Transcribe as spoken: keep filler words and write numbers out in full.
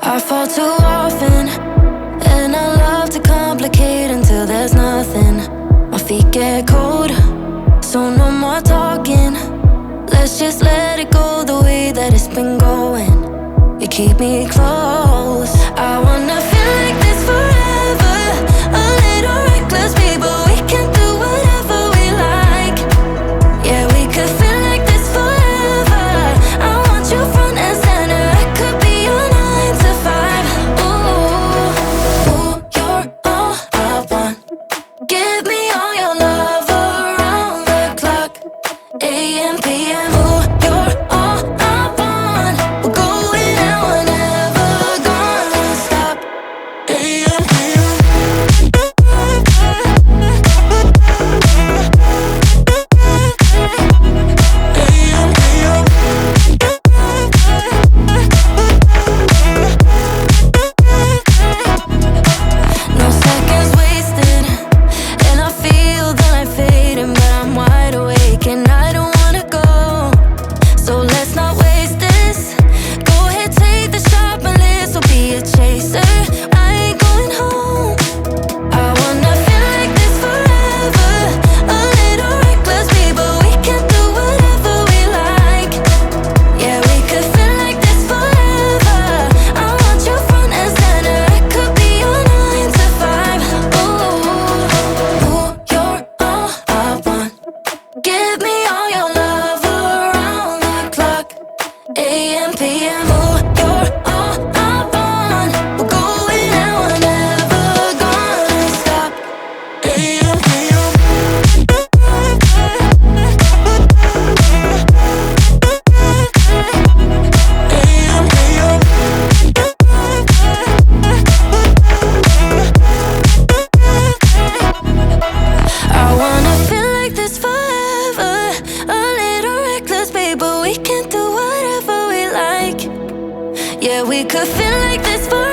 I fall too often, and I love to complicate until there's nothing. My feet get cold, so no more talking. Let's just let it go the way that it's been going. You keep me close. I wanna feel like this forever. A little reckless, baby, we can do whatever we like. Yeah, we could feel like this forever. I want you front and center. I could be your nine to five. Ooh, ooh, you're all I want. Give me all your love around the clock. A M, P M, ooh, you're all I want. We're going out, we're never gonna stop. A M, P M. No seconds wasted, and I feel the light fading, but I'm wide awake and I don't wanna go. So let's not waste this. Go ahead, take the shot, my list will be a chaser. I ain't going home. I wanna feel like this forever. A little reckless, baby, we can do whatever we like. Yeah, we could feel like this forever. I want you front and center. I could be your nine to five. Ooh, ooh, you're all I want. Give me all your love around the clock. A M, P M, ooh, you're all I want. We're going out, we're never gonna stop. A M, P M. I wanna feel like this forever. A little reckless, baby, we can do whatever we like. Yeah, we could feel like this forever.